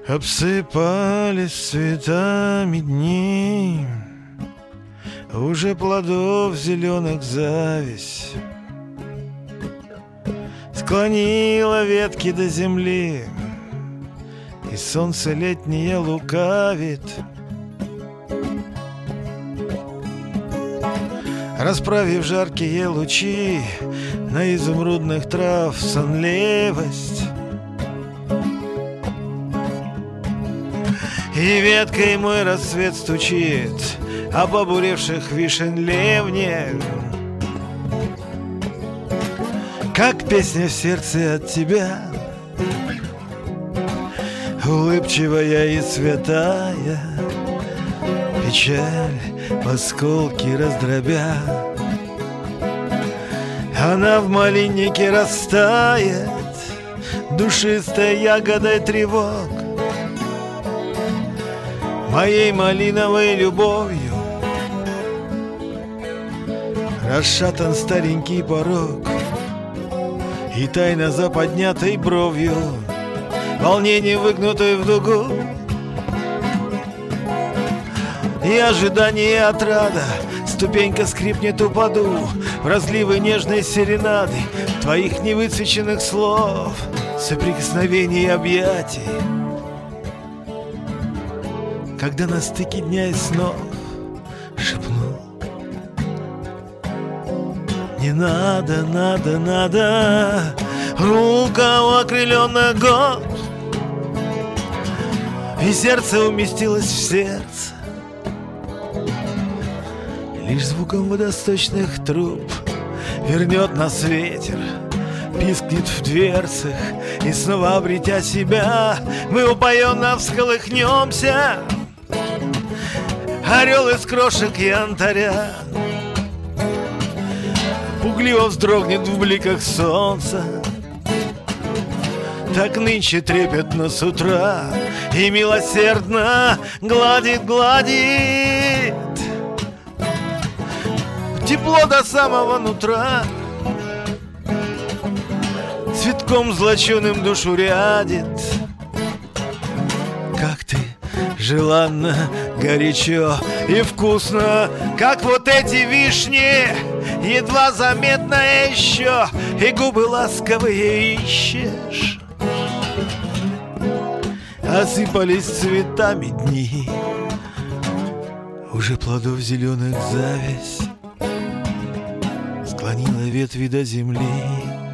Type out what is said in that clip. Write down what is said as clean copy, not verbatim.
Обсыпались цветами дни, уже плодов зеленых зависть склонила ветки до земли, и солнце летнее лукавит, расправив жаркие лучи на изумрудных трав сонливость. И веткой мой рассвет стучит о побуревших вишен ливнях, как песня в сердце от тебя, улыбчивая и святая, печаль в осколки раздробя. Она в малиннике растает душистой ягодой тревог, моей малиновой любовью расшатан старенький порог, и тайна за поднятой бровью, волнение выгнутой в дугу, и ожидание отрада, ступенька скрипнет, упаду в разливы нежной серенады твоих невысвеченных слов, соприкосновений и объятий. Когда на стыке дня и снов шепну: не надо, надо, надо, рука у окрыленных год, и сердце уместилось в сердце лишь звуком водосточных труб. Вернет нас ветер, пискнет в дверцах, и снова обретя себя, мы упоенно всколыхнемся. Орел из крошек янтаря пугливо вздрогнет в бликах солнца. Так нынче трепетно с утра и милосердно гладит, гладит тепло до самого нутра, цветком злоченым душу рядит. Как ты желанно, горячо и вкусно, как вот эти вишни, едва заметно еще, и губы ласковые ищешь. Осыпались цветами дни, уже плодов зеленых зависть склонила ветви до земли.